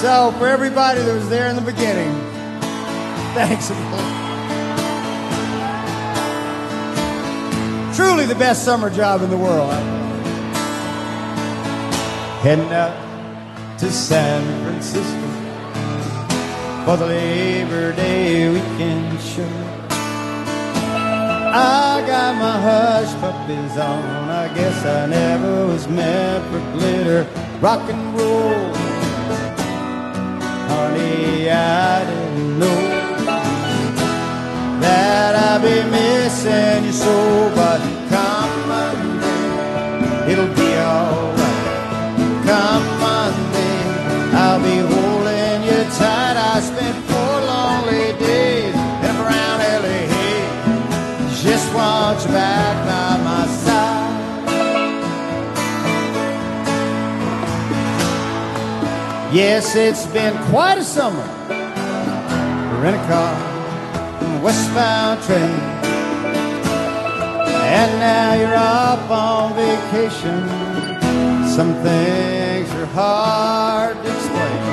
So, for everybody that was there in the beginning, thanks. Truly the best summer job in the world. Heading out to San Francisco for the Labor Day weekend show. I got my hush puppies on. I guess I never was meant for glitter, rock and roll. Honey, I didn't know that I'd be missing you so, but come Monday, it'll be alright. Come Monday, I'll be holding you tight. I spent 4 lonely days in a brown LA. Just want you back by my side. Yes, it's been quite a summer. Rent a car, westbound train, and now you're off on vacation. Some things are hard to explain.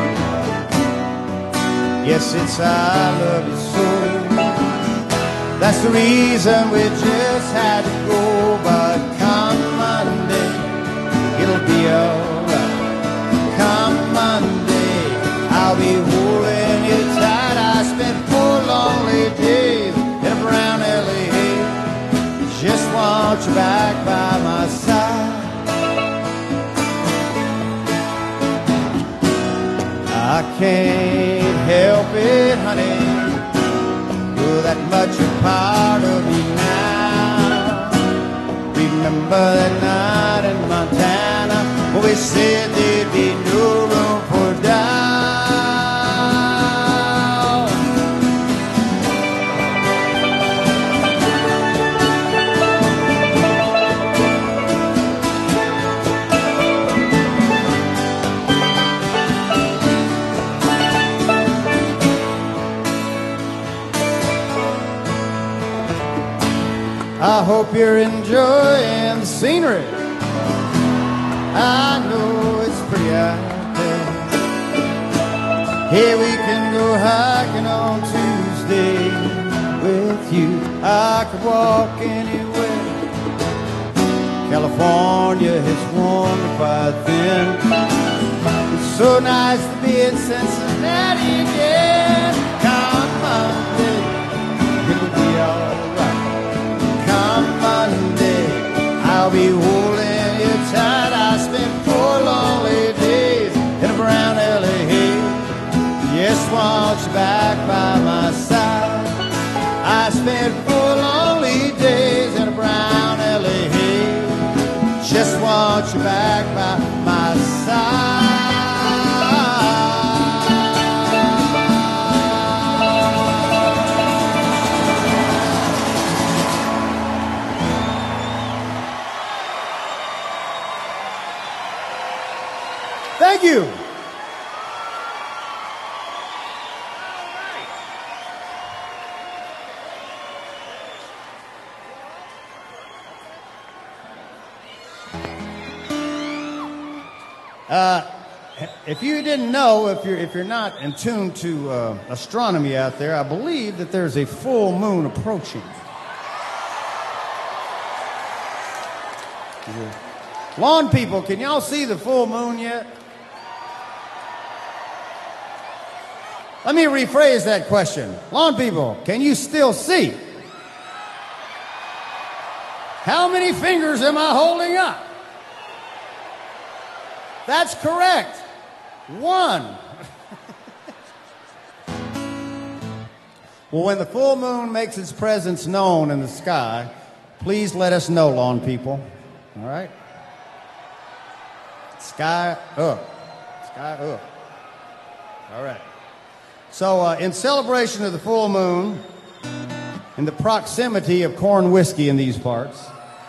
Yes, it's I love you so. That's the reason we just had to go. But come Monday, it'll be alright. Come Monday, I'll be holding you tight. I spent 4 lonely days in a brown LA. Just want you back by my side. I can't help it, honey, you're that much a part of me now. Remember that night in Montana when we said there'd be no room for doubt. I hope you're enjoying the scenery. I know it's pretty out there. Hey, we can go hiking on Tuesday with you. I could walk anywhere. California has worn me quite thin. It's so nice to be in Cincinnati again. Come Monday, it'll be alright. Come Monday, I'll be holding you tight. I spent 4 lonely days in a brown LA. Just want you back by my side. I spent 4 lonely days in a brown LA. Just want you back by my side. Thank you. If you didn't know, if you're not in tune to astronomy out there, I believe that there's a full moon approaching. Lawn people, can y'all see the full moon yet? Let me rephrase that question. Lawn people, can you still see? How many fingers am I holding up? That's correct. 1. Well, when the full moon makes its presence known in the sky, please let us know, lawn people. All right? Sky up. Sky up. All right. So, in celebration of the full moon and the proximity of corn whiskey in these parts,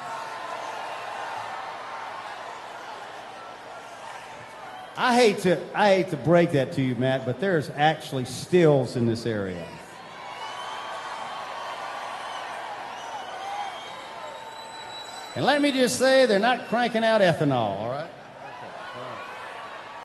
I hate to break that to you, Matt, but there's actually stills in this area. And let me just say, they're not cranking out ethanol, all right?